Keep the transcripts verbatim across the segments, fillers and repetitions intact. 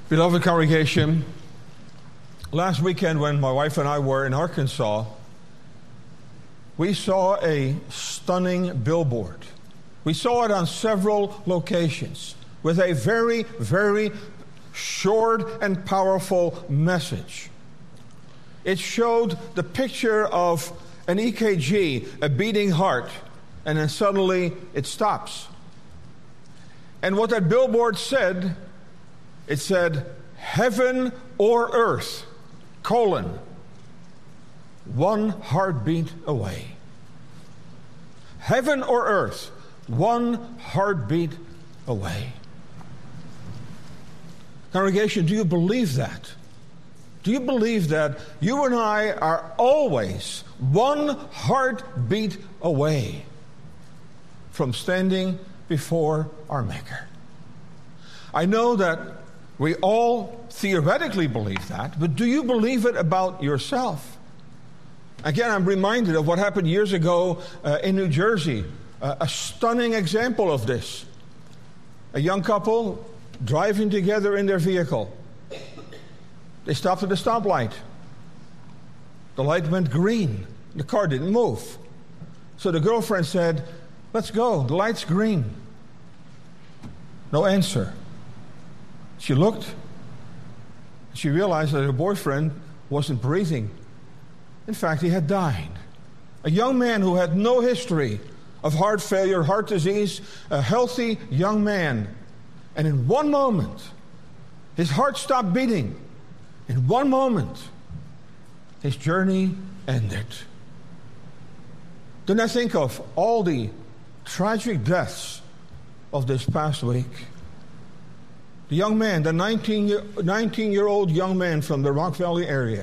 Beloved congregation, last weekend when my wife and I were in Arkansas, we saw a stunning billboard. We saw it on several locations with a very, very short and powerful message. It showed the picture of an E K G, a beating heart, and then suddenly it stops. And what that billboard said, it said, heaven or earth, colon, one heartbeat away. Heaven or earth, one heartbeat away. Congregation, do you believe that? Do you believe that you and I are always one heartbeat away from standing before our Maker? I know that we all theoretically believe that, but do you believe it about yourself? Again, I'm reminded of what happened years ago uh, in New Jersey, uh, a stunning example of this. A young couple driving together in their vehicle. They stopped at a stoplight. The light went green. The car didn't move. So the girlfriend said, let's go, the light's green. No answer. She looked. She realized that her boyfriend wasn't breathing. In fact, he had died. A young man who had no history of heart failure, heart disease, a healthy young man. And in one moment, his heart stopped beating. In one moment, his journey ended. Then I think of all the tragic deaths of this past week. The young man, the nineteen-year-old young man from the Rock Valley area,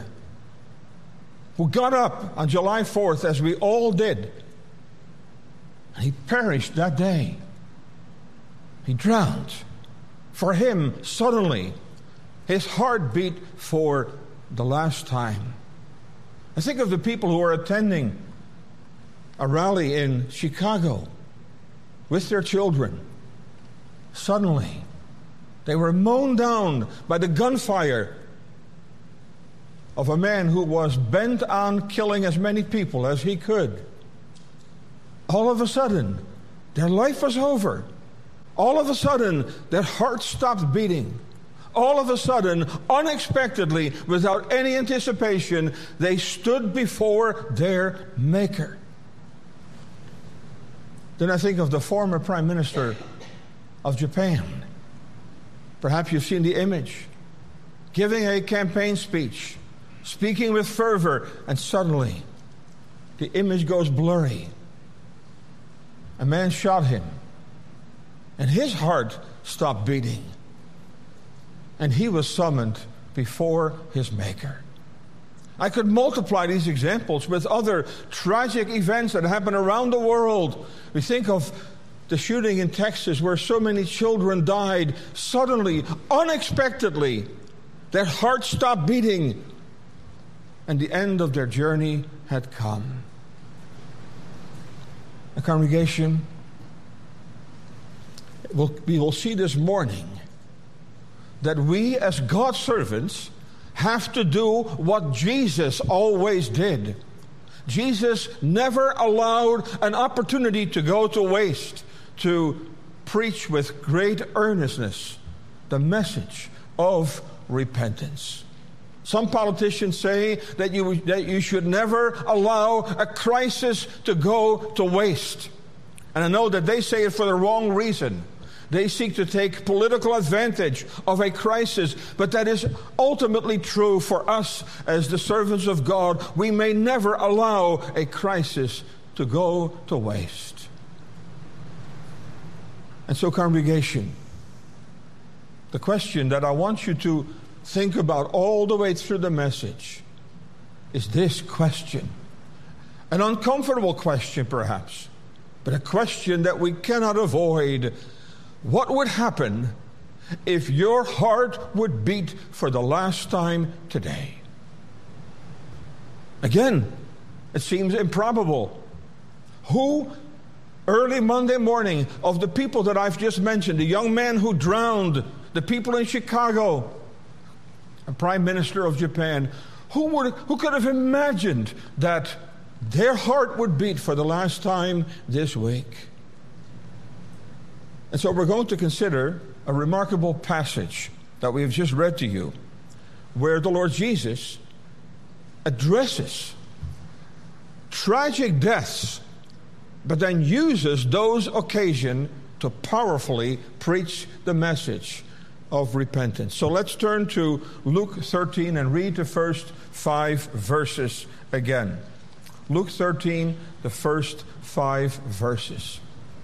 who got up on July fourth, as we all did, and he perished that day. He drowned. For him, suddenly, his heart beat for the last time. I think of the people who are attending a rally in Chicago with their children. Suddenly, they were mown down by the gunfire of a man who was bent on killing as many people as he could. All of a sudden, their life was over. All of a sudden, their heart stopped beating. All of a sudden, unexpectedly, without any anticipation, they stood before their Maker. Then I think of the former Prime Minister of Japan. Perhaps you've seen the image. Giving a campaign speech, speaking with fervor, and suddenly the image goes blurry. A man shot him, and his heart stopped beating. And he was summoned before his Maker. I could multiply these examples with other tragic events that happen around the world. We think of the shooting in Texas where so many children died. Suddenly, unexpectedly, their hearts stopped beating, and the end of their journey had come. The congregation, we will see this morning that we as God's servants have to do what Jesus always did. Jesus never allowed an opportunity to go to waste to preach with great earnestness the message of repentance. Some politicians say that you, that you should never allow a crisis to go to waste. And I know that they say it for the wrong reason. They seek to take political advantage of a crisis, but that is ultimately true for us as the servants of God. We may never allow a crisis to go to waste. And so, congregation, the question that I want you to think about all the way through the message is this question. An uncomfortable question, perhaps, but a question that we cannot avoid. What would happen if your heart would beat for the last time today? Again, it seems improbable. Who, early Monday morning, of the people that I've just mentioned, the young man who drowned, the people in Chicago, a prime minister of Japan, who would who could have imagined that their heart would beat for the last time this week? And so we're going to consider a remarkable passage that we have just read to you, where the Lord Jesus addresses tragic deaths, but then uses those occasions to powerfully preach the message of repentance. So let's turn to Luke thirteen and read the first five verses again. Luke thirteen, the first five verses.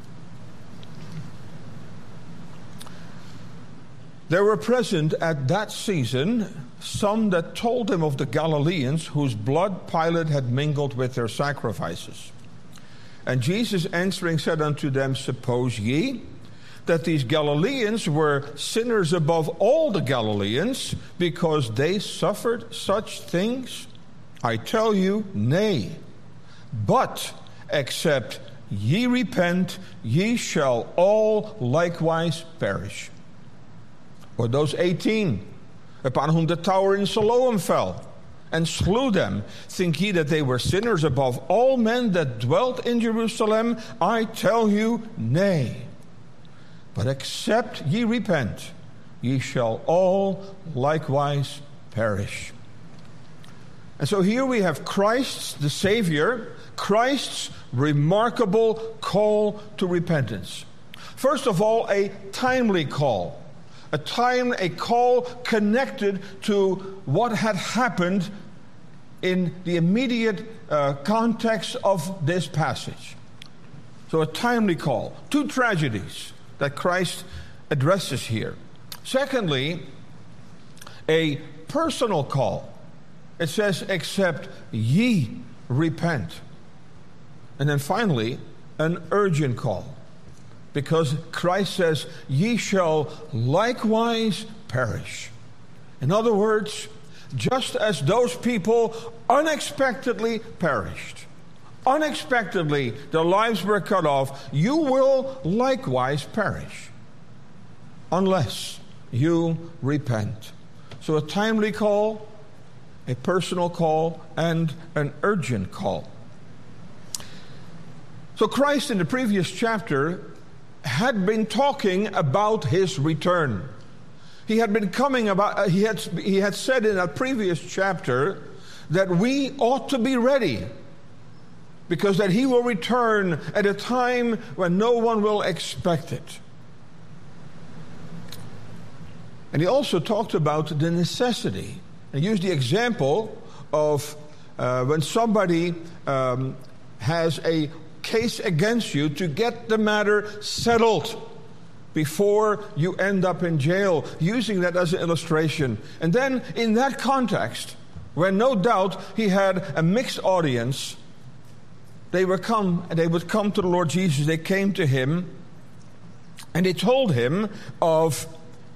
There were present at that season some that told him of the Galileans whose blood Pilate had mingled with their sacrifices. And Jesus answering said unto them, Suppose ye that these Galileans were sinners above all the Galileans, because they suffered such things? I tell you, nay. But except ye repent, ye shall all likewise perish. Or those eighteen, upon whom the tower in Siloam fell, and slew them, think ye that they were sinners above all men that dwelt in Jerusalem? I tell you, nay. But except ye repent, ye shall all likewise perish. And so here we have Christ, the Savior, Christ's remarkable call to repentance. First of all, a timely call. A time, a call connected to what had happened in the immediate uh, context of this passage. So a timely call. Two tragedies that Christ addresses here. Secondly, a personal call. It says, except ye repent. And then finally, an urgent call. Because Christ says, ye shall likewise perish. In other words, just as those people unexpectedly perished, unexpectedly their lives were cut off, you will likewise perish unless you repent. So a timely call, a personal call, and an urgent call. So Christ in the previous chapter had been talking about his return. He had been coming about, uh, he had he had said in a previous chapter that we ought to be ready, because that he will return at a time when no one will expect it. And he also talked about the necessity, and used the example of uh, when somebody um, has a case against you, to get the matter settled before you end up in jail, using that as an illustration. And then in that context, where no doubt he had a mixed audience, they would come they would come to the Lord Jesus. They came to him and they told him of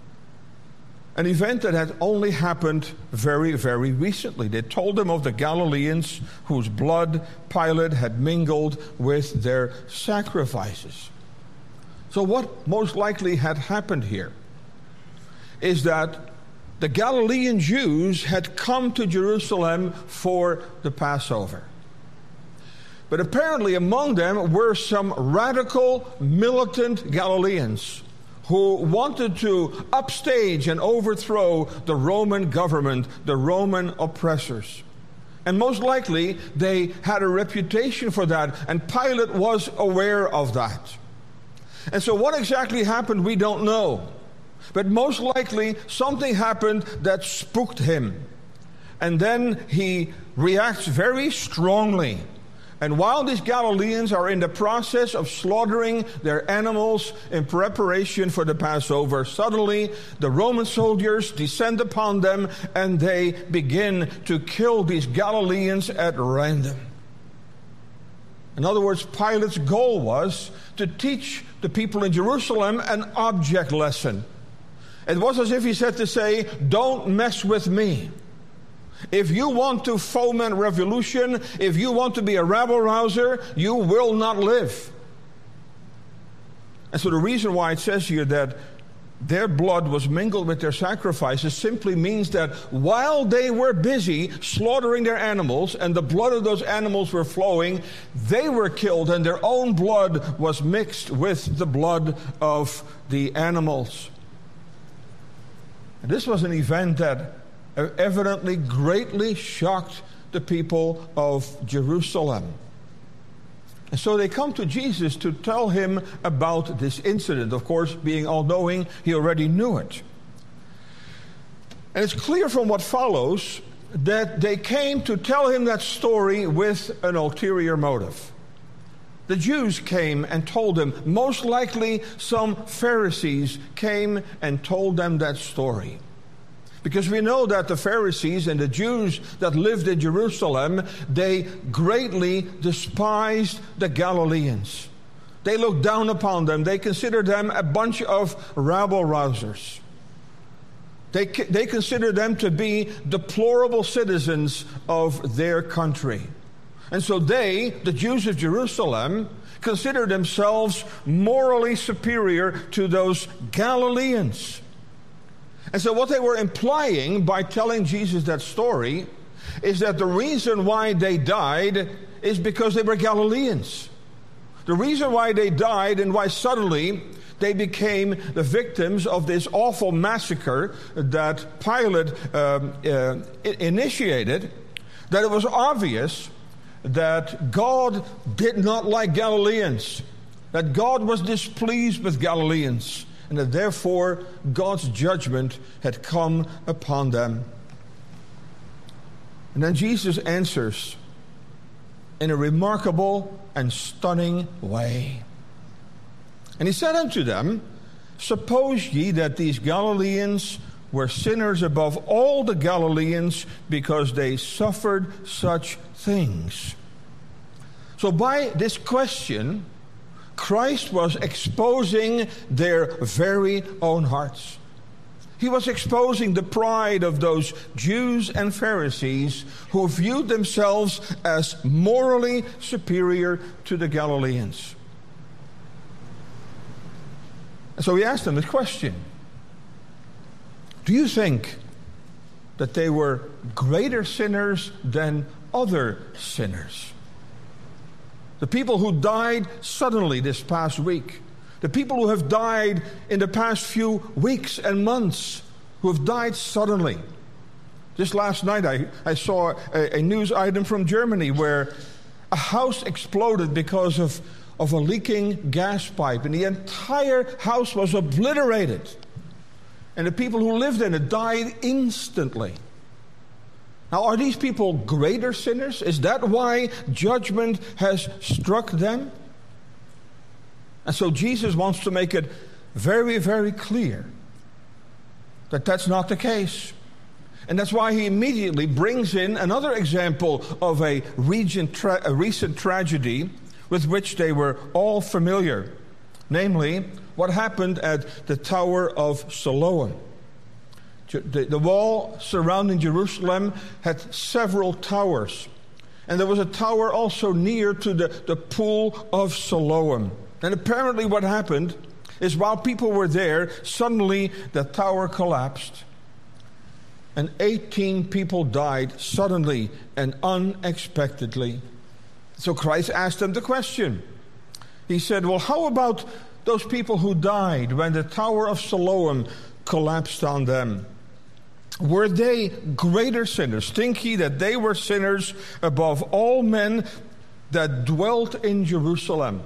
an event that had only happened very, very recently. They told him of the Galileans whose blood Pilate had mingled with their sacrifices. So what most likely had happened here is that the Galilean Jews had come to Jerusalem for the Passover. But apparently among them were some radical, militant Galileans who wanted to upstage and overthrow the Roman government, the Roman oppressors. And most likely they had a reputation for that, and Pilate was aware of that. And so what exactly happened, we don't know. But most likely something happened that spooked him. And then he reacts very strongly. And while these Galileans are in the process of slaughtering their animals in preparation for the Passover, suddenly the Roman soldiers descend upon them and they begin to kill these Galileans at random. In other words, Pilate's goal was to teach the people in Jerusalem an object lesson. It was as if he said to say, don't mess with me. If you want to foment revolution, if you want to be a rabble-rouser, you will not live. And so the reason why it says here that their blood was mingled with their sacrifices simply means that while they were busy slaughtering their animals and the blood of those animals were flowing, they were killed and their own blood was mixed with the blood of the animals. And this was an event that evidently greatly shocked the people of Jerusalem. And so they come to Jesus to tell him about this incident. Of course, being all-knowing, he already knew it. And it's clear from what follows that they came to tell him that story with an ulterior motive. The Jews came and told him, most likely some Pharisees came and told them that story. Because we know that the Pharisees and the Jews that lived in Jerusalem, they greatly despised the Galileans. They looked down upon them. They considered them a bunch of rabble-rousers. They, they considered them to be deplorable citizens of their country. And so they, the Jews of Jerusalem, considered themselves morally superior to those Galileans. And so what they were implying by telling Jesus that story is that the reason why they died is because they were Galileans. The reason why they died and why suddenly they became the victims of this awful massacre that Pilate um, uh, initiated, that it was obvious that God did not like Galileans, that God was displeased with Galileans, and that therefore God's judgment had come upon them. And then Jesus answers in a remarkable and stunning way. And he said unto them, suppose ye that these Galileans were sinners above all the Galileans because they suffered such things. So by this question, Christ was exposing their very own hearts. He was exposing the pride of those Jews and Pharisees who viewed themselves as morally superior to the Galileans. And so he asked them this question. Do you think that they were greater sinners than other sinners? The people who died suddenly this past week, the people who have died in the past few weeks and months, who have died suddenly. Just last night I, I saw a, a news item from Germany where a house exploded because of, of a leaking gas pipe, and the entire house was obliterated. And the people who lived in it died instantly. Now, are these people greater sinners? Is that why judgment has struck them? And so Jesus wants to make it very, very clear that that's not the case. And that's why he immediately brings in another example of a, tra- a recent tragedy with which they were all familiar. Namely, what happened at the Tower of Siloam. The, the wall surrounding Jerusalem had several towers. And there was a tower also near to the, the pool of Siloam. And apparently what happened is while people were there, suddenly the tower collapsed. And eighteen people died suddenly and unexpectedly. So Christ asked them the question. He said, well, how about those people who died when the Tower of Siloam collapsed on them? Were they greater sinners? Think ye that they were sinners above all men that dwelt in Jerusalem?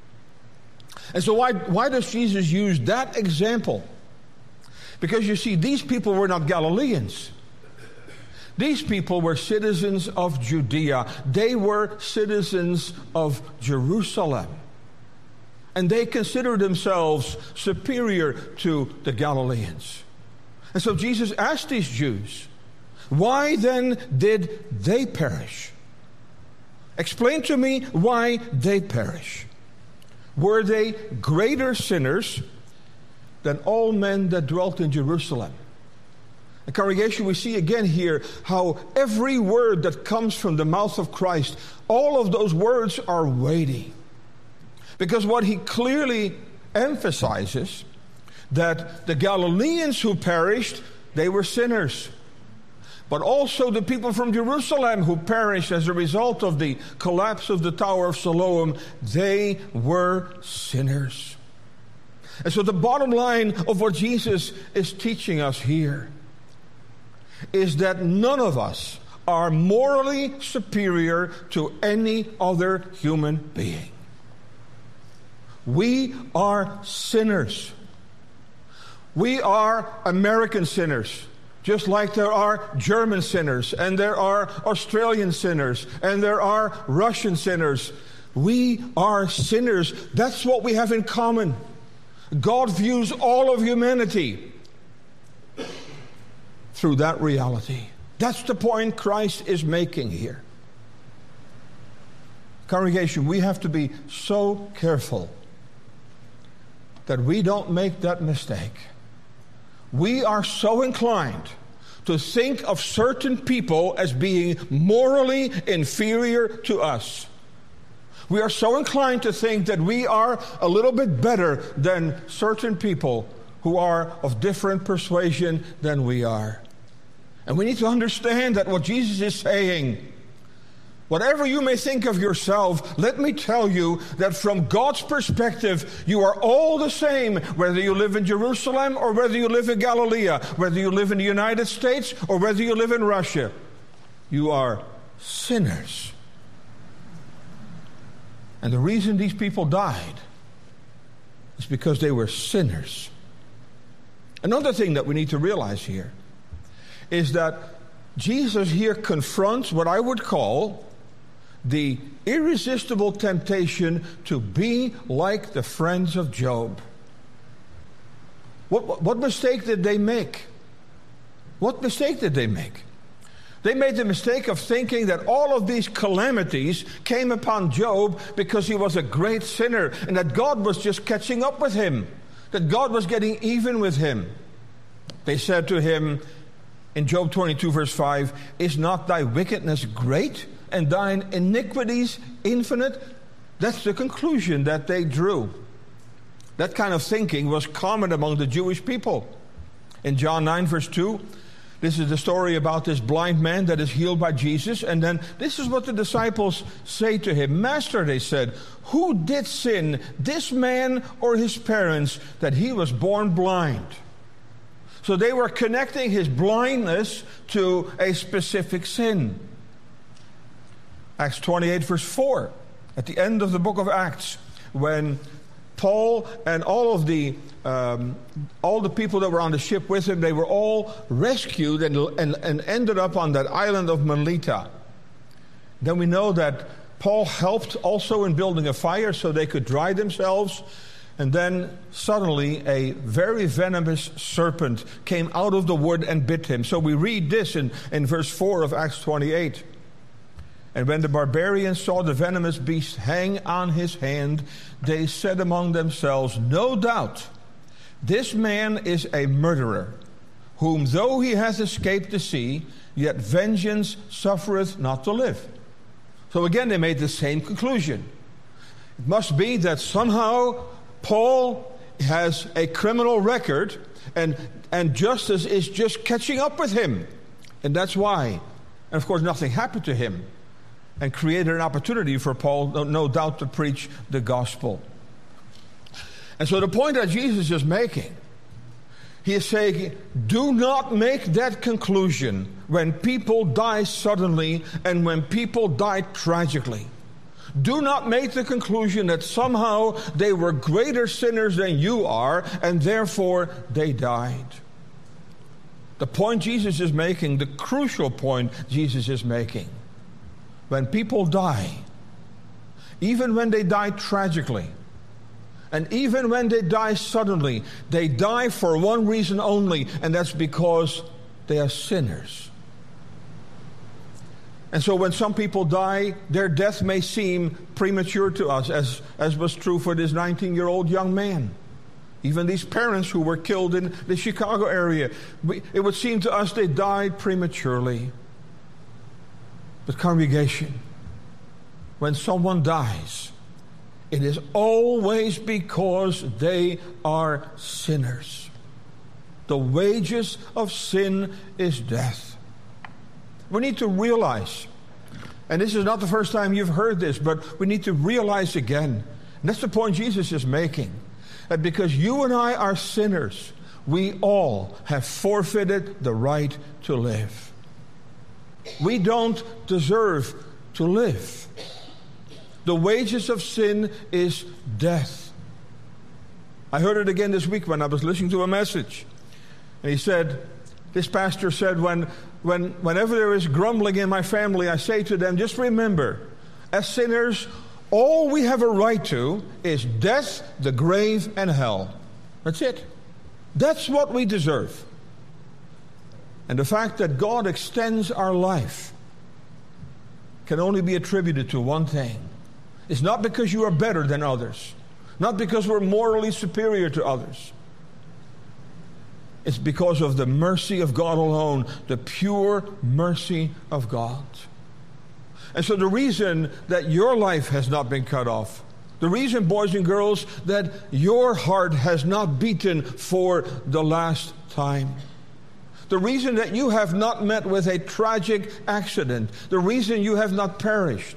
And so why, why does Jesus use that example? Because you see, these people were not Galileans. These people were citizens of Judea. They were citizens of Jerusalem. And they considered themselves superior to the Galileans. And so Jesus asked these Jews, why then did they perish? Explain to me why they perish. Were they greater sinners than all men that dwelt in Jerusalem? The congregation, we see again here how every word that comes from the mouth of Christ, all of those words are weighty. Because what he clearly emphasizes, that the Galileans who perished, they were sinners. But also the people from Jerusalem who perished as a result of the collapse of the Tower of Siloam, they were sinners. And so the bottom line of what Jesus is teaching us here is that none of us are morally superior to any other human being. We are sinners. We are American sinners, just like there are German sinners, and there are Australian sinners, and there are Russian sinners. We are sinners. That's what we have in common. God views all of humanity through that reality. That's the point Christ is making here. Congregation, we have to be so careful that we don't make that mistake. We are so inclined to think of certain people as being morally inferior to us. We are so inclined to think that we are a little bit better than certain people who are of different persuasion than we are. And we need to understand that what Jesus is saying, whatever you may think of yourself, let me tell you that from God's perspective, you are all the same, whether you live in Jerusalem or whether you live in Galilee, whether you live in the United States or whether you live in Russia. You are sinners. And the reason these people died is because they were sinners. Another thing that we need to realize here is that Jesus here confronts what I would call the irresistible temptation to be like the friends of Job. What, what mistake did they make? What mistake did they make? They made the mistake of thinking that all of these calamities came upon Job because he was a great sinner and that God was just catching up with him, that God was getting even with him. They said to him in Job twenty-two verse five, "Is not thy wickedness great and thine iniquities infinite?" That's the conclusion that they drew. That kind of thinking was common among the Jewish people. In John nine verse two, this is the story about this blind man that is healed by Jesus. And then this is what the disciples say to him. "Master," they said, "who did sin, this man or his parents, that he was born blind?" So they were connecting his blindness to a specific sin. Acts twenty-eight verse four, at the end of the book of Acts, when Paul and all of the um, all the people that were on the ship with him, they were all rescued and, and, and ended up on that island of Melita. Then we know that Paul helped also in building a fire so they could dry themselves. And then suddenly a very venomous serpent came out of the wood and bit him. So we read this in, in verse four of Acts twenty-eight. "And when the barbarians saw the venomous beast hang on his hand, they said among themselves, 'No doubt, this man is a murderer, whom though he hath escaped the sea, yet vengeance suffereth not to live.'" So again, they made the same conclusion. It must be that somehow Paul has a criminal record, and, and justice is just catching up with him. And that's why. And of course, nothing happened to him, and created an opportunity for Paul, no, no doubt, to preach the gospel. And so the point that Jesus is making, he is saying, do not make that conclusion when people die suddenly and when people die tragically. Do not make the conclusion that somehow they were greater sinners than you are, and therefore they died. The point Jesus is making, the crucial point Jesus is making, when people die, even when they die tragically, and even when they die suddenly, they die for one reason only, and that's because they are sinners. And so when some people die, their death may seem premature to us, as, as was true for this nineteen-year-old young man. Even these parents who were killed in the Chicago area, we, it would seem to us they died prematurely. But congregation, when someone dies, it is always because they are sinners. The wages of sin is death. We need to realize, and this is not the first time you've heard this, but we need to realize again, and that's the point Jesus is making, that because you and I are sinners, we all have forfeited the right to live. We don't deserve to live. The wages of sin is death. I heard it again this week when I was listening to a message. And he said, this pastor said, when, when, whenever there is grumbling in my family, I say to them, just remember, as sinners, all we have a right to is death, the grave, and hell. That's it. That's what we deserve. And the fact that God extends our life can only be attributed to one thing. It's not because you are better than others. Not because we're morally superior to others. It's because of the mercy of God alone, the pure mercy of God. And so the reason that your life has not been cut off, the reason, boys and girls, that your heart has not beaten for the last time, the reason that you have not met with a tragic accident, the reason you have not perished,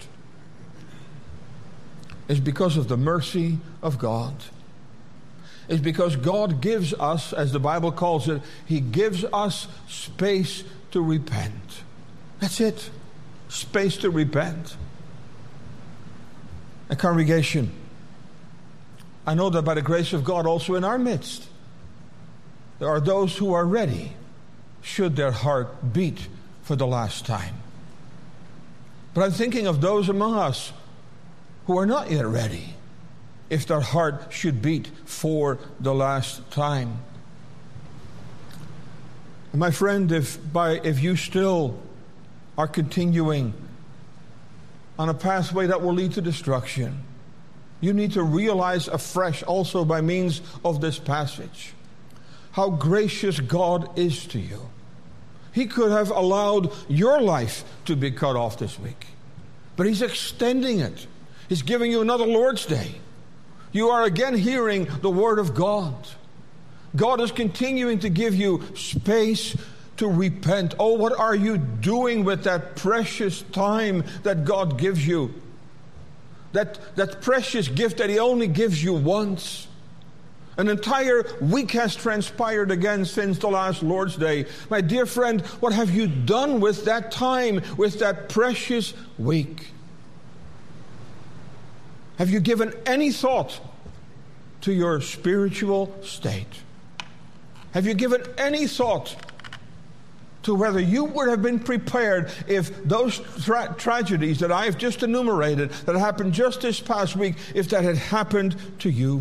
is because of the mercy of God. It's because God gives us, as the Bible calls it, He gives us space to repent. That's it. Space to repent. A congregation, I know that by the grace of God also in our midst, there are those who are ready, should their heart beat for the last time. But I'm thinking of those among us who are not yet ready, if their heart should beat for the last time. My friend, if by if you still are continuing on a pathway that will lead to destruction, you need to realize afresh also by means of this passage how gracious God is to you. He could have allowed your life to be cut off this week, but He's extending it. He's giving you another Lord's Day. You are again hearing the Word of God. God is continuing to give you space to repent. Oh, what are you doing with that precious time that God gives you? That, that precious gift that He only gives you once. An entire week has transpired again since the last Lord's Day. My dear friend, what have you done with that time, with that precious week? Have you given any thought to your spiritual state? Have you given any thought to whether you would have been prepared if those tra- tragedies that I have just enumerated, that happened just this past week, if that had happened to you?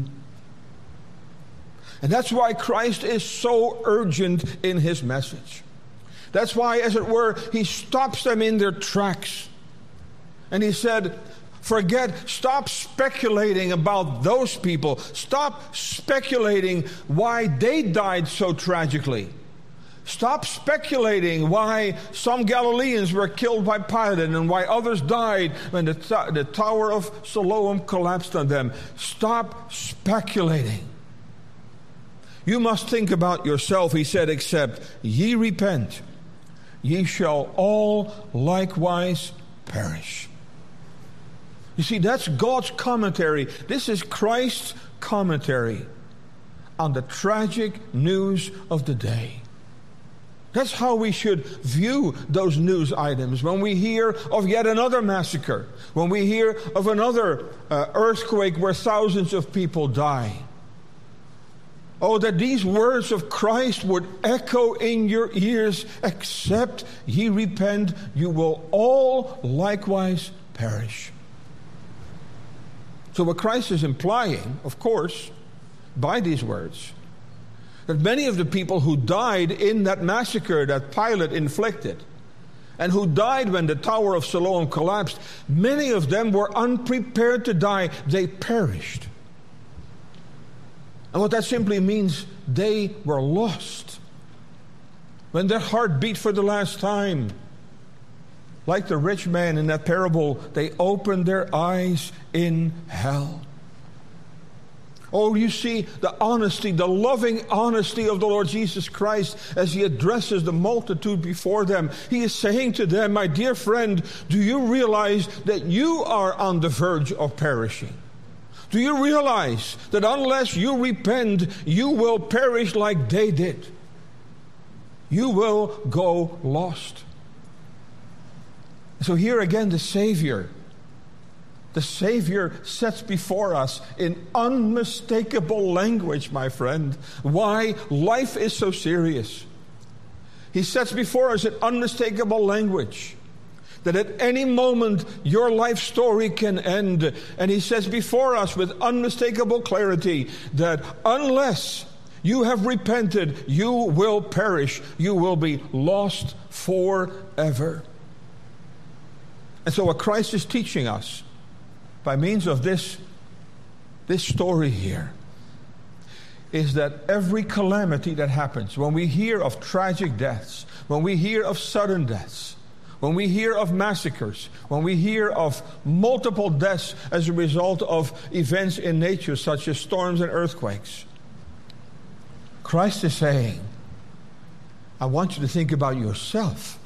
And that's why Christ is so urgent in His message. That's why, as it were, He stops them in their tracks. And He said, forget, stop speculating about those people. Stop speculating why they died so tragically. Stop speculating why some Galileans were killed by Pilate and why others died when the, t- the Tower of Siloam collapsed on them. Stop speculating. You must think about yourself, He said, except ye repent, ye shall all likewise perish. You see, that's God's commentary. This is Christ's commentary on the tragic news of the day. That's how we should view those news items. When we hear of yet another massacre, when we hear of another uh, earthquake where thousands of people die. Oh, that these words of Christ would echo in your ears, except ye repent, you will all likewise perish. So what Christ is implying, of course, by these words, that many of the people who died in that massacre that Pilate inflicted, and who died when the Tower of Siloam collapsed, many of them were unprepared to die. They perished. And what that simply means, they were lost. When their heart beat for the last time, like the rich man in that parable, they opened their eyes in hell. Oh, you see the honesty, the loving honesty of the Lord Jesus Christ as he addresses the multitude before them. He is saying to them, my dear friend, do you realize that you are on the verge of perishing? Do you realize that unless you repent, you will perish like they did? You will go lost. So here again, the Savior, the Savior sets before us in unmistakable language, my friend, why life is so serious. He sets before us in unmistakable language that at any moment your life story can end. And he says before us with unmistakable clarity that unless you have repented, you will perish. You will be lost forever. And so what Christ is teaching us by means of this, this story here is that every calamity that happens, when we hear of tragic deaths, when we hear of sudden deaths, when we hear of massacres, when we hear of multiple deaths as a result of events in nature such as storms and earthquakes, Christ is saying, I want you to think about yourself.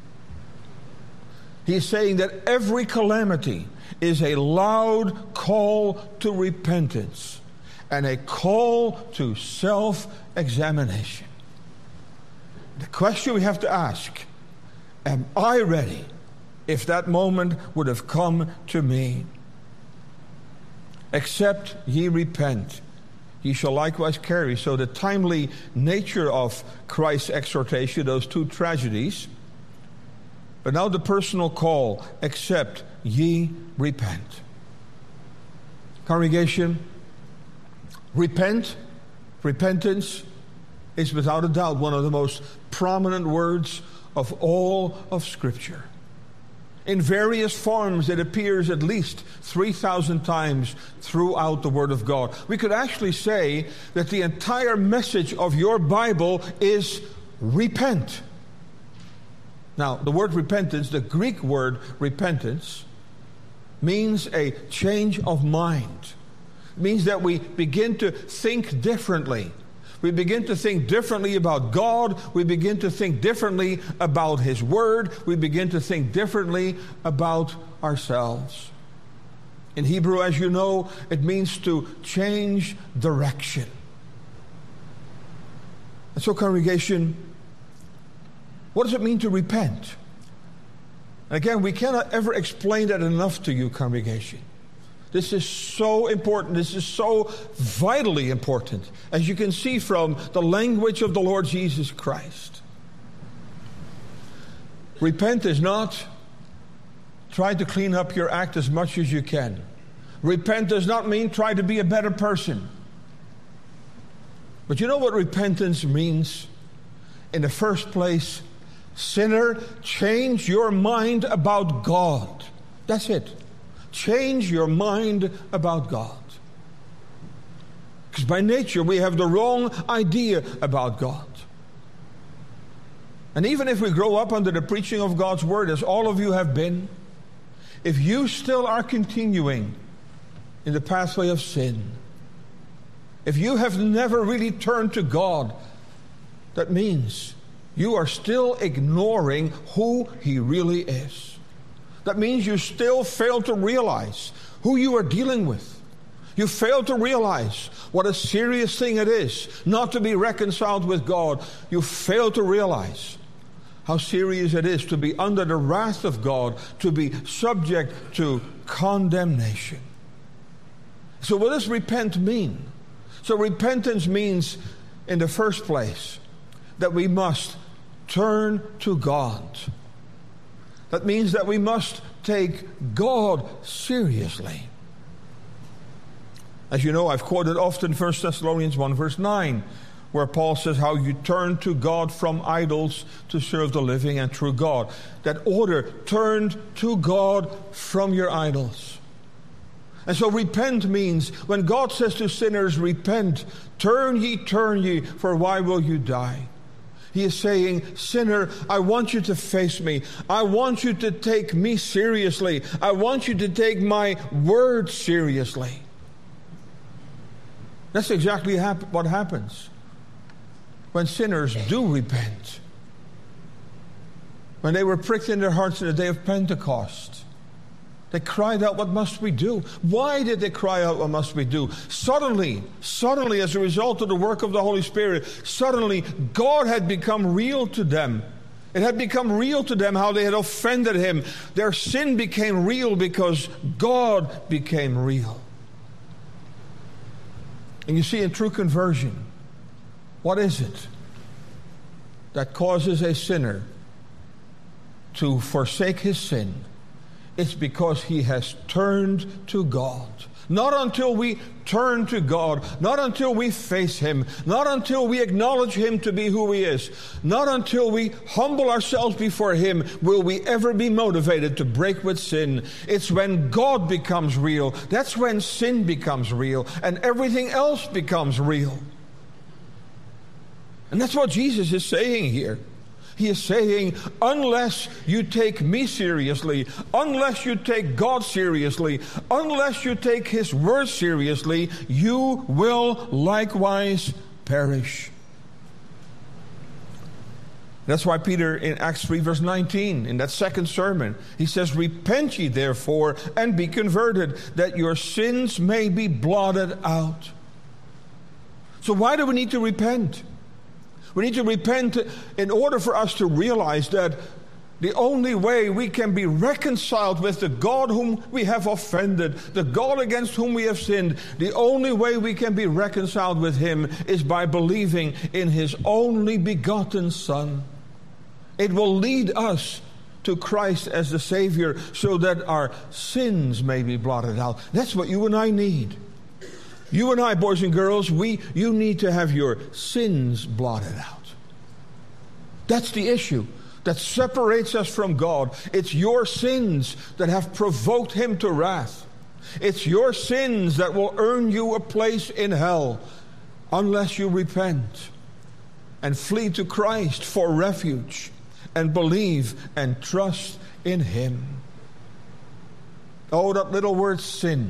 He is saying that every calamity is a loud call to repentance and a call to self-examination. The question we have to ask, am I ready if that moment would have come to me? Except ye repent, ye shall likewise carry. So the timely nature of Christ's exhortation, those two tragedies, but now the personal call, except ye repent. Congregation, repent, repentance is without a doubt one of the most prominent words of all of Scripture. In various forms, it appears at least three thousand times throughout the Word of God. We could actually say that the entire message of your Bible is repent. Now, the word repentance, the Greek word repentance, means a change of mind. It means that we begin to think differently. We begin to think differently about God. We begin to think differently about His Word. We begin to think differently about ourselves. In Hebrew, as you know, it means to change direction. And so, congregation, what does it mean to repent? And again, we cannot ever explain that enough to you, congregation. This is so important. This is so vitally important, as you can see from the language of the Lord Jesus Christ. Repent is not try to clean up your act as much as you can. Repent does not mean try to be a better person. But you know what repentance means? In the first place, sinner, change your mind about God. That's it. Change your mind about God. Because by nature we have the wrong idea about God. And even if we grow up under the preaching of God's Word, as all of you have been, if you still are continuing in the pathway of sin, if you have never really turned to God, that means you are still ignoring who He really is. That means you still fail to realize who you are dealing with. You fail to realize what a serious thing it is not to be reconciled with God. You fail to realize how serious it is to be under the wrath of God, to be subject to condemnation. So what does repent mean? So repentance means, in the first place, that we must turn to God. That means that we must take God seriously. As you know, I've quoted often First Thessalonians one verse nine, where Paul says how you turn to God from idols to serve the living and true God. That order, turned to God from your idols. And so repent means, when God says to sinners, repent, turn ye, turn ye, for why will you die? He is saying, sinner, I want you to face me. I want you to take me seriously. I want you to take my word seriously. That's exactly hap- what happens when sinners do repent. When they were pricked in their hearts in the day of Pentecost, they cried out, what must we do? Why did they cry out, what must we do? Suddenly, suddenly, as a result of the work of the Holy Spirit, suddenly God had become real to them. It had become real to them how they had offended Him. Their sin became real because God became real. And you see, in true conversion, what is it that causes a sinner to forsake his sin? It's because he has turned to God. Not until we turn to God, not until we face Him, not until we acknowledge Him to be who He is, not until we humble ourselves before Him will we ever be motivated to break with sin. It's when God becomes real, that's when sin becomes real, and everything else becomes real. And that's what Jesus is saying here. He is saying, unless you take me seriously, unless you take God seriously, unless you take His word seriously, you will likewise perish. That's why Peter in Acts three verse nineteen, in that second sermon, he says, repent ye therefore and be converted, that your sins may be blotted out. So why do we need to repent? We need to repent in order for us to realize that the only way we can be reconciled with the God whom we have offended, the God against whom we have sinned, the only way we can be reconciled with Him is by believing in His only begotten Son. It will lead us to Christ as the Savior so that our sins may be blotted out. That's what you and I need. You and I, boys and girls, we you need to have your sins blotted out. That's the issue that separates us from God. It's your sins that have provoked Him to wrath. It's your sins that will earn you a place in hell unless you repent and flee to Christ for refuge and believe and trust in Him. Oh, that little word sin.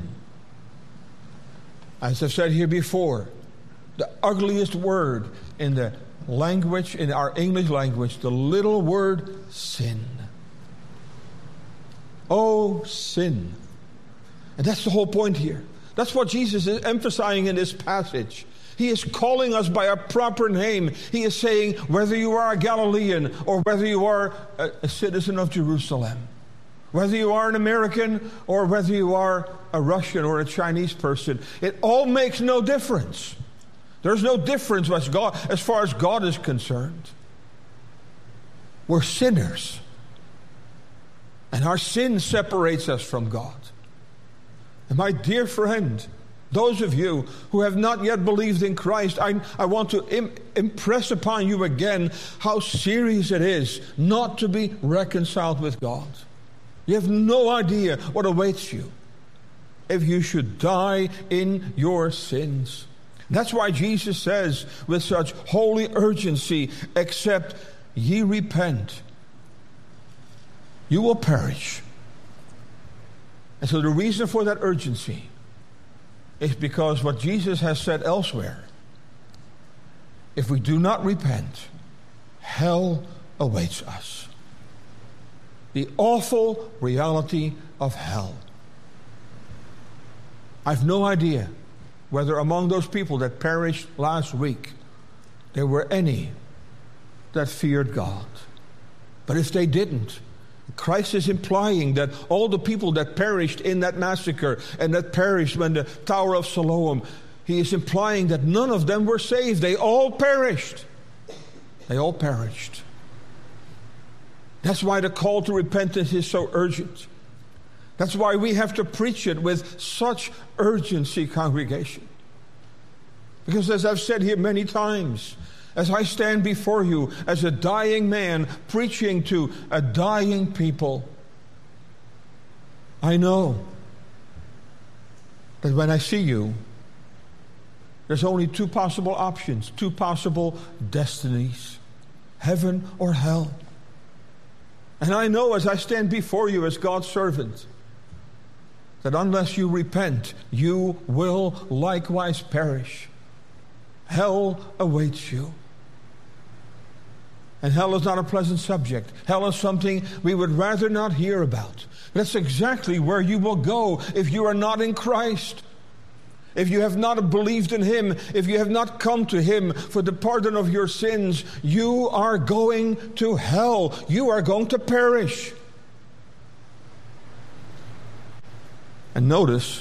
As I've said here before, the ugliest word in the language, in our English language, the little word sin. Oh, sin. And that's the whole point here. That's what Jesus is emphasizing in this passage. He is calling us by our proper name. He is saying, whether you are a Galilean or whether you are a, a citizen of Jerusalem, whether you are an American or whether you are a Russian or a Chinese person, it all makes no difference. There's no difference as, God, as far as God is concerned. We're sinners. And our sin separates us from God. And my dear friend, those of you who have not yet believed in Christ, I, I want to im- impress upon you again how serious it is not to be reconciled with God. You have no idea what awaits you if you should die in your sins. That's why Jesus says with such holy urgency, except ye repent, you will perish. And so the reason for that urgency is because what Jesus has said elsewhere. If we do not repent, hell awaits us. The awful reality of hell. I've no idea whether among those people that perished last week, there were any that feared God. But if they didn't, Christ is implying that all the people that perished in that massacre and that perished when the Tower of Siloam, He is implying that none of them were saved. They all perished. They all perished. That's why the call to repentance is so urgent. That's why we have to preach it with such urgency, congregation. Because as I've said here many times, as I stand before you as a dying man preaching to a dying people, I know that when I see you, there's only two possible options, two possible destinies, heaven or hell. And I know as I stand before you as God's servant, that unless you repent, you will likewise perish. Hell awaits you. And hell is not a pleasant subject. Hell is something we would rather not hear about. That's exactly where you will go if you are not in Christ. If you have not believed in Him, if you have not come to Him for the pardon of your sins, you are going to hell. You are going to perish. And notice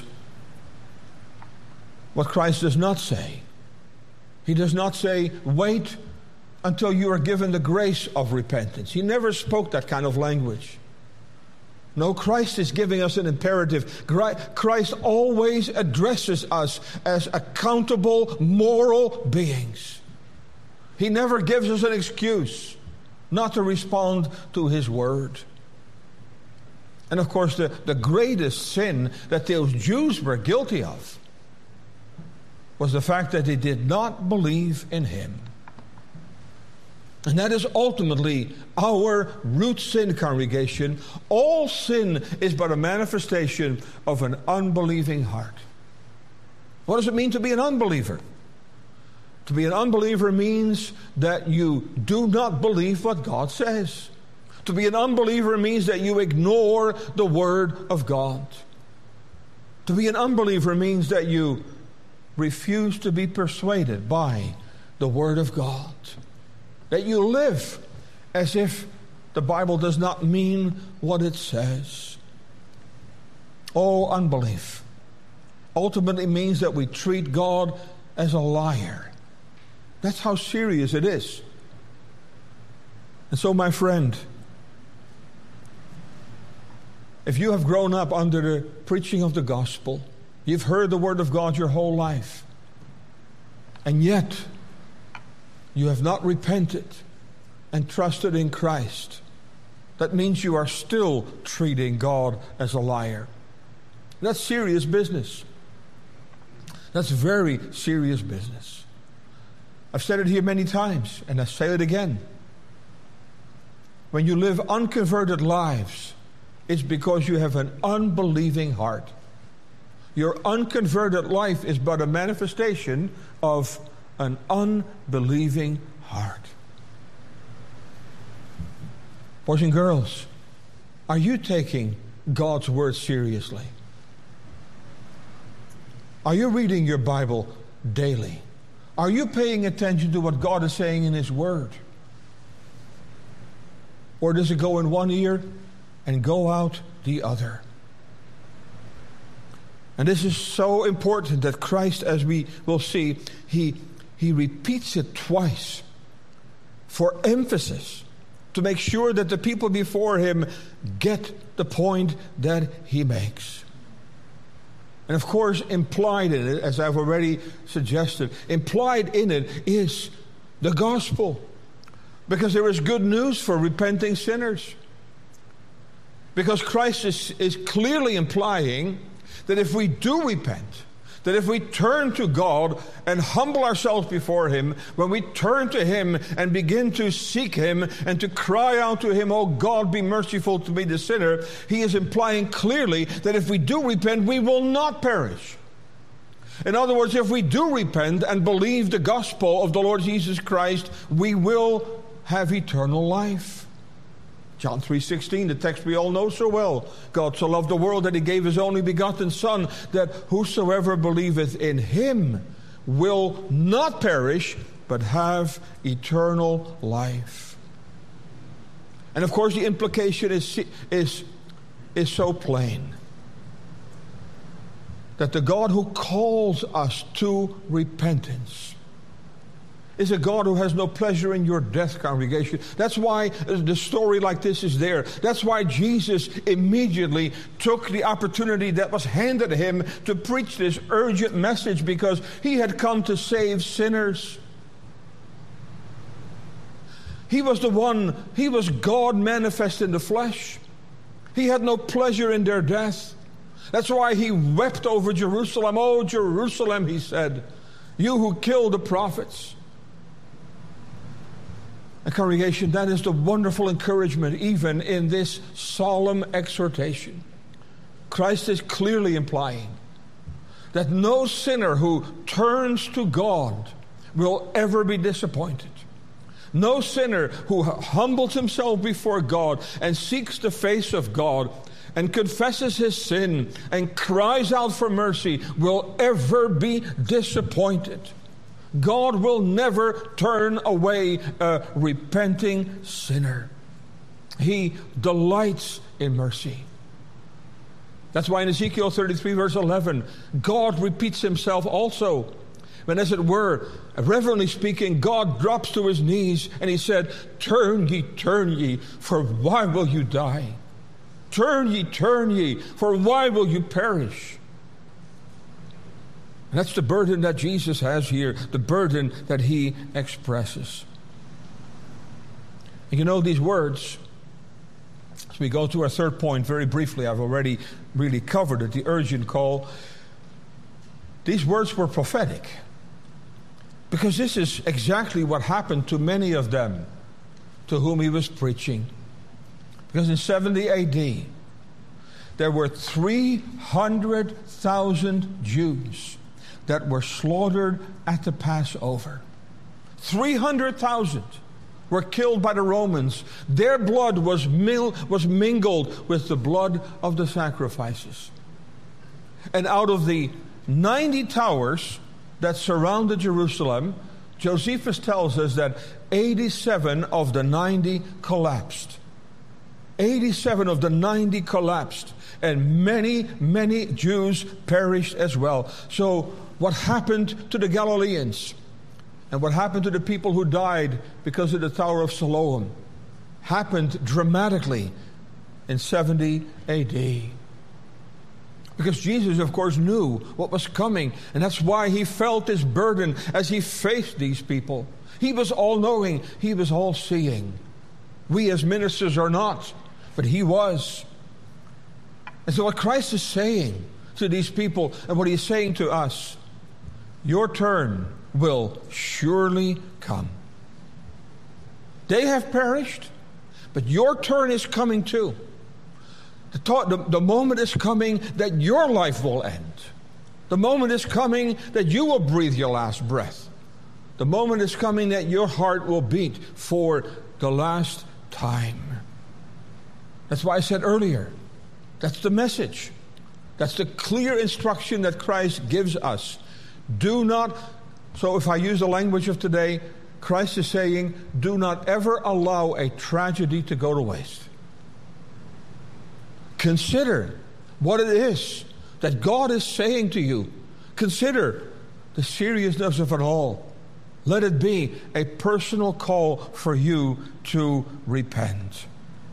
what Christ does not say. He does not say, wait until you are given the grace of repentance. He never spoke that kind of language. No, Christ is giving us an imperative. Christ always addresses us as accountable, moral beings. He never gives us an excuse not to respond to His word. And of course, the, the greatest sin that those Jews were guilty of was the fact that they did not believe in Him. And that is ultimately our root sin, congregation. All sin is but a manifestation of an unbelieving heart. What does it mean to be an unbeliever? To be an unbeliever means that you do not believe what God says. To be an unbeliever means that you ignore the Word of God. To be an unbeliever means that you refuse to be persuaded by the Word of God. That you live as if the Bible does not mean what it says. Oh, unbelief ultimately means that we treat God as a liar. That's how serious it is. And so, my friend, if you have grown up under the preaching of the gospel, you've heard the Word of God your whole life, and yet you have not repented and trusted in Christ, that means you are still treating God as a liar. That's serious business. That's very serious business. I've said it here many times, and I say it again. When you live unconverted lives, it's because you have an unbelieving heart. Your unconverted life is but a manifestation of an unbelieving heart. Boys and girls, are you taking God's word seriously? Are you reading your Bible daily? Are you paying attention to what God is saying in His word? Or does it go in one ear and go out the other? And this is so important that Christ, as we will see, He He repeats it twice for emphasis, to make sure that the people before Him get the point that He makes. And of course, implied in it, as I've already suggested, implied in it is the gospel. Because there is good news for repenting sinners. Because Christ is, is clearly implying that if we do repent, that if we turn to God and humble ourselves before Him, when we turn to Him and begin to seek Him and to cry out to Him, "Oh God, be merciful to me, the sinner," He is implying clearly that if we do repent, we will not perish. In other words, if we do repent and believe the gospel of the Lord Jesus Christ, we will have eternal life. John three sixteen, the text we all know so well. God so loved the world that He gave His only begotten Son, that whosoever believeth in Him will not perish, but have eternal life. And of course, the implication is, is, is so plain. That the God who calls us to repentance is a God who has no pleasure in your death, congregation. That's why the story like this is there. That's why Jesus immediately took the opportunity that was handed to Him to preach this urgent message, because He had come to save sinners. He was the one, He was God manifest in the flesh. He had no pleasure in their death. That's why He wept over Jerusalem. "Oh, Jerusalem," He said, "you who killed the prophets." And congregation, that is the wonderful encouragement even in this solemn exhortation. Christ is clearly implying that no sinner who turns to God will ever be disappointed. No sinner who humbles himself before God and seeks the face of God and confesses his sin and cries out for mercy will ever be disappointed. God will never turn away a repenting sinner. He delights in mercy. That's why in Ezekiel thirty-three, verse eleven, God repeats himself also. When, as it were, reverently speaking, God drops to his knees and he said, "Turn ye, turn ye, for why will you die? Turn ye, turn ye, for why will you perish?" And that's the burden that Jesus has here, the burden that he expresses. And you know these words, as we go to our third point very briefly, I've already really covered it, the urgent call. These words were prophetic, because this is exactly what happened to many of them to whom he was preaching. Because in seventy A D, there were three hundred thousand Jews that were slaughtered at the Passover. three hundred thousand were killed by the Romans. Their blood was, mil- was mingled with the blood of the sacrifices. And out of the ninety towers that surrounded Jerusalem, Josephus tells us that eighty-seven of the ninety collapsed. eighty-seven of the ninety collapsed. And many, many Jews perished as well. So what happened to the Galileans and what happened to the people who died because of the Tower of Siloam happened dramatically in seventy A D. Because Jesus, of course, knew what was coming, and that's why he felt this burden as he faced these people. He was all-knowing. He was all-seeing. We as ministers are not, but he was. And so what Christ is saying to these people and what he's saying to us, your turn will surely come. They have perished, but your turn is coming too. The, thought, the, the moment is coming that your life will end. The moment is coming that you will breathe your last breath. The moment is coming that your heart will beat for the last time. That's why I said earlier, that's the message. That's the clear instruction that Christ gives us. Do not, so if I use the language of today, Christ is saying, do not ever allow a tragedy to go to waste. Consider what it is that God is saying to you. Consider the seriousness of it all. Let it be a personal call for you to repent.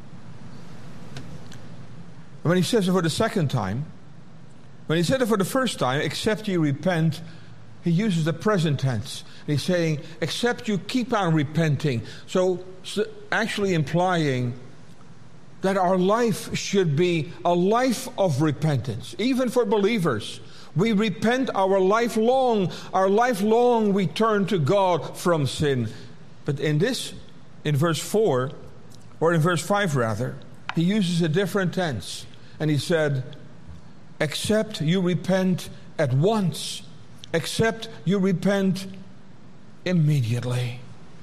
When he says it for the second time, when he said it for the first time, except you repent, he uses the present tense. He's saying, except you keep on repenting. So, so actually implying that our life should be a life of repentance, even for believers. We repent our life long. Our life long we turn to God from sin. But in this, in verse four, or in verse five rather, he uses a different tense. And he said, except you repent at once, except you repent immediately.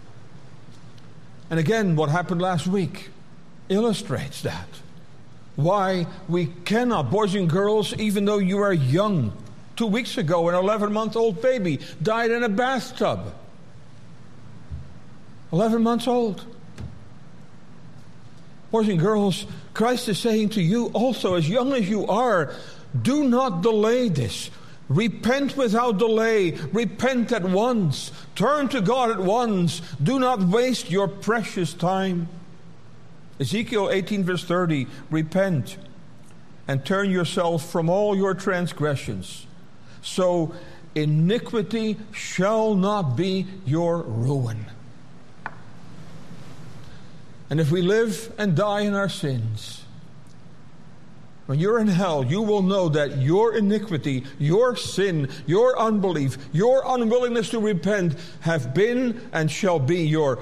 And again, what happened last week illustrates that. Why we cannot, boys and girls, even though you are young. Two weeks ago, an eleven-month-old baby died in a bathtub. eleven months old. Boys and girls, Christ is saying to you also, as young as you are, do not delay this. Repent without delay. Repent at once. Turn to God at once. Do not waste your precious time. Ezekiel eighteen verse thirty, repent and turn yourself from all your transgressions, so iniquity shall not be your ruin. And if we live and die in our sins, when you're in hell, you will know that your iniquity, your sin, your unbelief, your unwillingness to repent have been and shall be your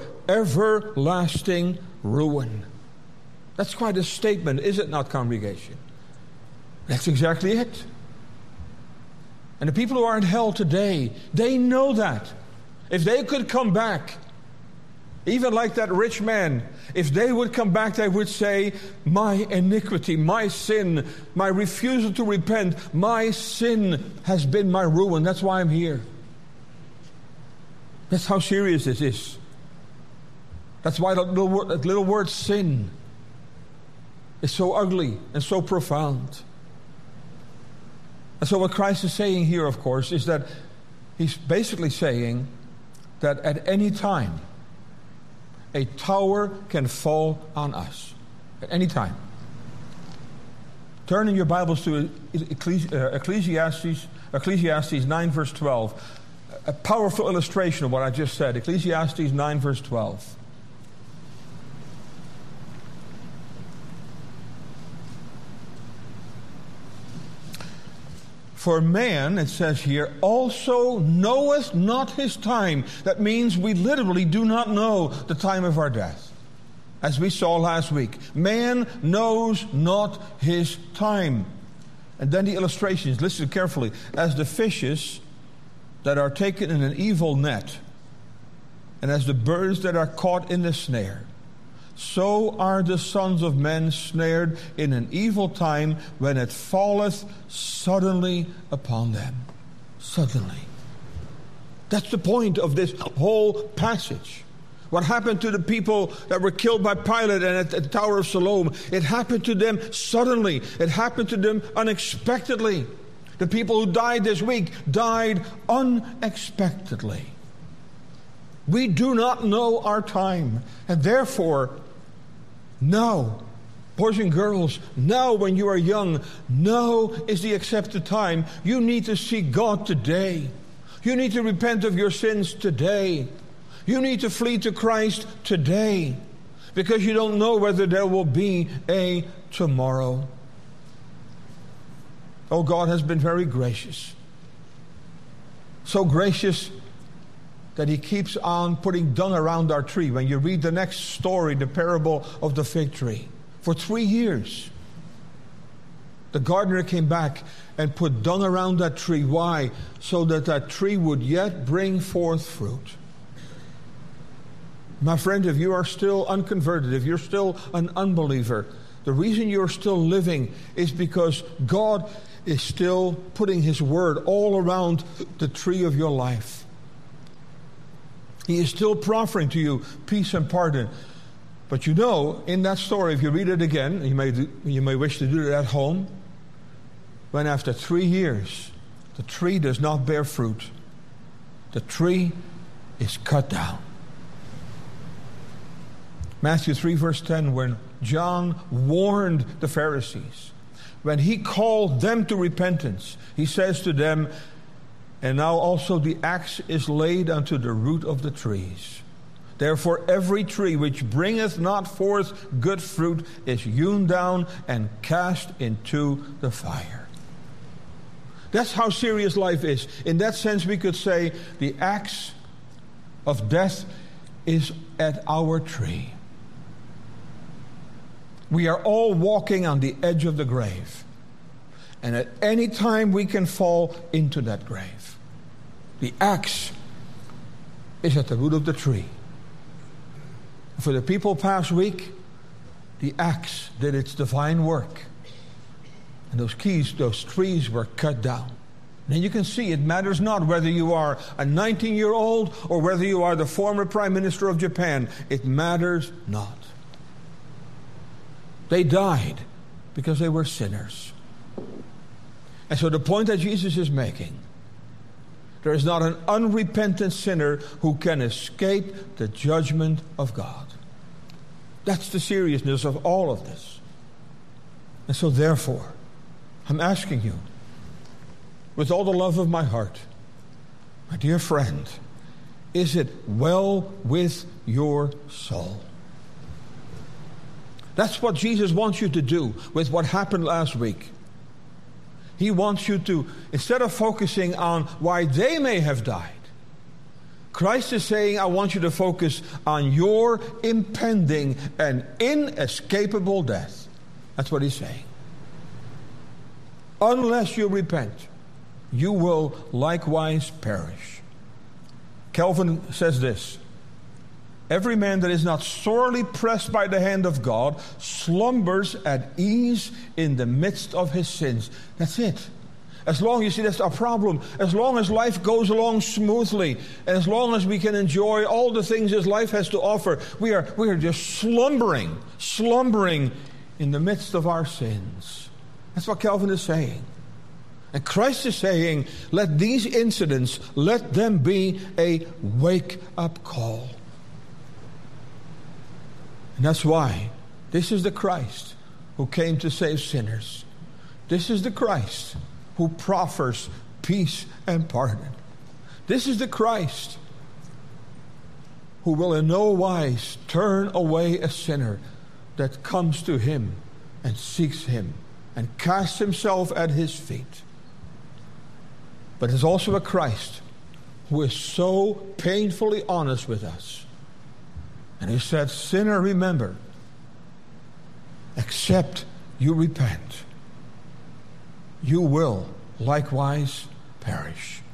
everlasting ruin. That's quite a statement, is it not, congregation? That's exactly it. And the people who are in hell today, they know that. If they could come back, even like that rich man, if they would come back, they would say, my iniquity, my sin, my refusal to repent, my sin has been my ruin. That's why I'm here. That's how serious this is. That's why that little word, that little word sin is so ugly and so profound. And so what Christ is saying here, of course, is that he's basically saying that at any time, a tower can fall on us. At any time. Turn in your Bibles to Ecclesiastes, Ecclesiastes nine, verse twelve. A powerful illustration of what I just said. Ecclesiastes nine, verse twelve. For man, it says here, also knoweth not his time. That means we literally do not know the time of our death. As we saw last week. Man knows not his time. And then the illustrations, listen carefully. As the fishes that are taken in an evil net, and as the birds that are caught in the snare, so are the sons of men snared in an evil time when it falleth suddenly upon them. Suddenly. That's the point of this whole passage. What happened to the people that were killed by Pilate and at the Tower of Siloam? It happened to them suddenly. It happened to them unexpectedly. The people who died this week died unexpectedly. We do not know our time, and therefore, now, boys and girls, now when you are young, now is the accepted time. You need to seek God today. You need to repent of your sins today. You need to flee to Christ today, because you don't know whether there will be a tomorrow. Oh, God has been very gracious. So gracious that he keeps on putting dung around our tree. When you read the next story, the parable of the fig tree, for three years, the gardener came back and put dung around that tree. Why? So that that tree would yet bring forth fruit. My friend, if you are still unconverted, if you're still an unbeliever, the reason you're still living is because God is still putting his word all around the tree of your life. He is still proffering to you peace and pardon. But you know, in that story, if you read it again, you may, do, you may wish to do it at home, when after three years, the tree does not bear fruit, the tree is cut down. Matthew three, verse ten, when John warned the Pharisees, when he called them to repentance, he says to them, and now also the axe is laid unto the root of the trees. Therefore every tree which bringeth not forth good fruit is hewn down and cast into the fire. That's how serious life is. In that sense, we could say the axe of death is at our tree. We are all walking on the edge of the grave. And at any time we can fall into that grave. The axe is at the root of the tree. For the people past week, the axe did its divine work. And those keys, those trees were cut down. And you can see it matters not whether you are a nineteen-year-old or whether you are the former Prime Minister of Japan. It matters not. They died because they were sinners. And so the point that Jesus is making, there is not an unrepentant sinner who can escape the judgment of God. That's the seriousness of all of this. And so therefore, I'm asking you, with all the love of my heart, my dear friend, is it well with your soul? That's what Jesus wants you to do with what happened last week. He wants you to, instead of focusing on why they may have died, Christ is saying, I want you to focus on your impending and inescapable death. That's what he's saying. unless you repent, you will likewise perish. Calvin says this: every man that is not sorely pressed by the hand of God slumbers at ease in the midst of his sins. That's it. As long, you see, that's our problem. As long as life goes along smoothly, and as long as we can enjoy all the things this life has to offer, we are, we are just slumbering, slumbering in the midst of our sins. That's what Calvin is saying. And Christ is saying, let these incidents, let them be a wake-up call. And that's why this is the Christ who came to save sinners. This is the Christ who proffers peace and pardon. This is the Christ who will in no wise turn away a sinner that comes to him and seeks him and casts himself at his feet. But it's also a Christ who is so painfully honest with us. And he said, sinner, remember, except you repent, you will likewise perish.